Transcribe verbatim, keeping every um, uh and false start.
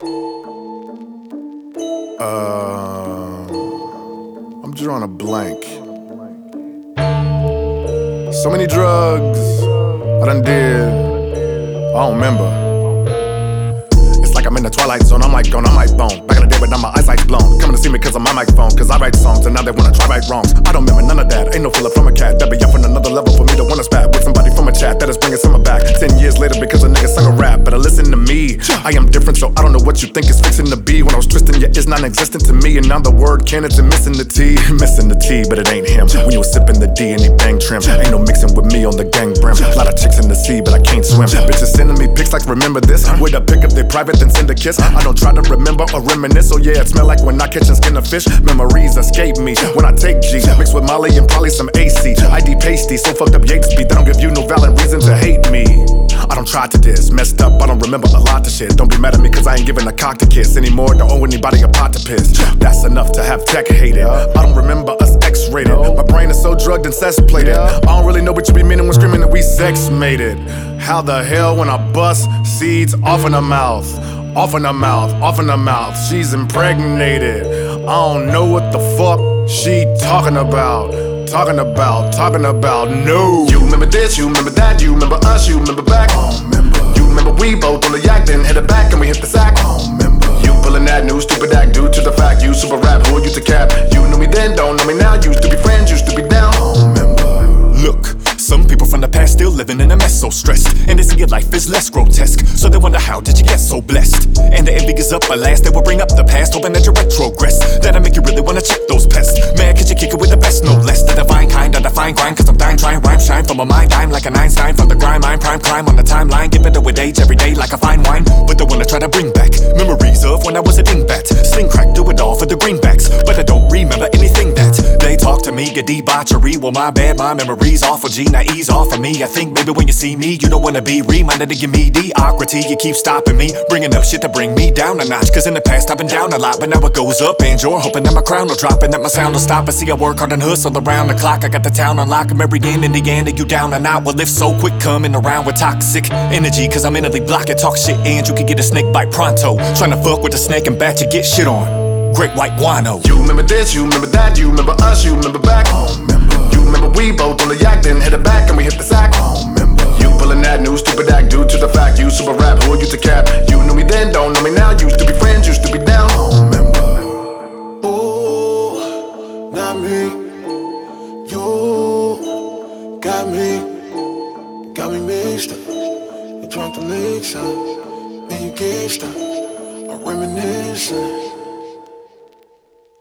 Uh, I'm drawing a blank. So many drugs I done did, I don't remember. It's like I'm in the twilight zone, I'm like gone, I might bone. Back in the day, but now my eyesight's blown. Coming to see me cause of my microphone, cause I write songs, and now they wanna try right wrongs. I don't remember none of that, ain't no filler from a cat. That be up on another level for me to wanna spat with somebody from a chat that is bringing summer back. Ten years later because a nigga sung a rap, better listen to me. I am different, so I don't know what you think is fixing to be. When I was twisting, yeah, it's non-existent to me. And now the word cannon's and missing the T. Missing the T, but it ain't him. When you was sipping the D and he bang trim, ain't no mixing with me on the gang brim. A lot of chicks in the sea, but I can't swim. Bitches sending me pics like remember this. With a pic if they private, then send a kiss. I don't try to remember or reminisce. Oh yeah, it smell like when I catch and skin a fish. Memories escape me when I take G, mixed with Molly and probably some A C. I D pasty, so fucked up Yates beat. They don't give you no valid reason to hate me. I don't try to diss, messed up, I don't remember a lot of shit. Don't be mad at me cause I ain't giving a cock to kiss anymore. Don't owe anybody a pot to piss. That's enough to have tech hated. I don't remember us X-rated. My brain is so drugged and cess-plated. I don't really know what you be meaning when screaming that we sex-mated. How the hell when I bust seeds off in her mouth? Off in her mouth, off in her mouth, she's impregnated. I don't know what the fuck she talking about. Talking about, talking about, no. You remember this, you remember that, you remember us, you remember back. I don't remember. You remember we both on the yak, then hit it back and we hit the sack. I don't remember. You pulling that new stupid act due to the fact you super rap, who you to cap. You knew me then, don't know me now, used to be friends, used to be down. I don't remember. Look, some people from the past still living in a mess, so stressed, and they see your life is less grotesque. So they wonder how did you get so blessed? And the envy is up at last. They will bring up the past, hoping that you retrogress. That'll make you really wanna check those pests. Man, cause you kick it with the best, no less. The divine kind, of define grind, cause I'm dying, trying rhyme, shine from my mind. I'm like an Einstein from the grind, I'm prime climb on the timeline. Get better with age every day like a fine wine. But they wanna try to bring back memories of when I was a dingbat. Sling crack, do it all for the greenbacks. But I don't remember anything that they talk to me, get debauchery. Well, my bad, my memories awful G. Now ease off of me. I think maybe when you see me, you don't wanna be reminded to give me mediocrity. You keep stopping me, bringing up shit to bring me down a notch. Cause in the past I've been down a lot, but now it goes up. And you're hoping that my crown will drop and that my sound will stop. I see I work hard and hustle around the clock. I got the town on lock, I'm every end in the end. Are you down or not? Well, if so, quick coming around with toxic energy. Cause I'm mentally blocked and talk shit and you can get a snake bite pronto. Trying to fuck with a snake and bat you get shit on. Great white guano. You remember this, you remember that, you remember us, you remember back. I don't remember. You remember we both on the yak, then hit it back and we hit the sack. I don't remember. You pulling that new stupid act due to the fact you super rap, who you to cap. You knew me then, don't know me now, used to be friends, used to be down. I don't remember. Ooh, not me. You got me, got me mixed up. You drunk the mix up, and you gazed up, I'm reminiscing.